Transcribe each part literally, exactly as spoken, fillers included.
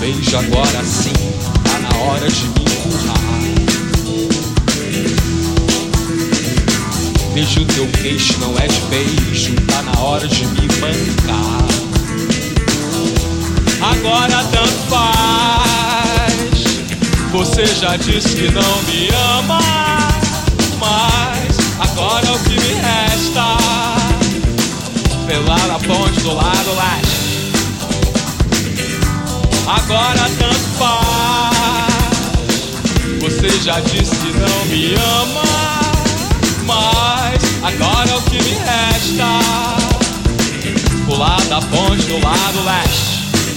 beijo agora sim, tá na hora de me empurrar. Beijo teu queixo, não é de beijo, tá na hora de me mancar. Agora tanto faz, você já disse que não me ama, mas agora o que me resta, pelar a ponte do lado leste. Agora tanto faz, você já disse que não me ama, mas agora o que me resta, pular da ponte do lado leste.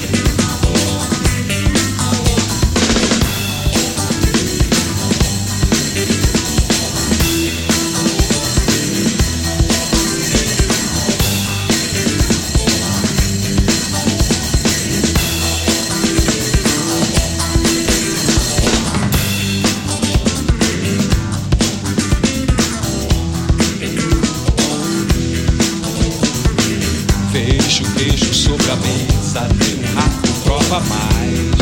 Vejo o queijo sobre a mesa, tem um rato, prova mais.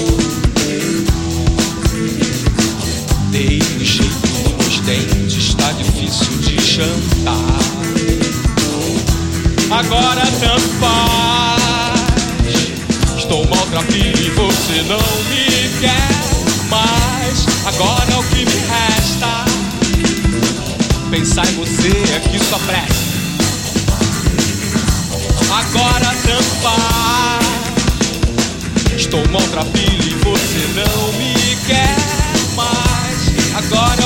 Dei um jeito nos dentes, tá difícil de jantar. Agora tanto faz, estou maltrapilho e você não me quer mais. Agora o que me resta, pensar em você é que só presta. Agora tanto faz, estou maltrapilho e você não me quer mais. Agora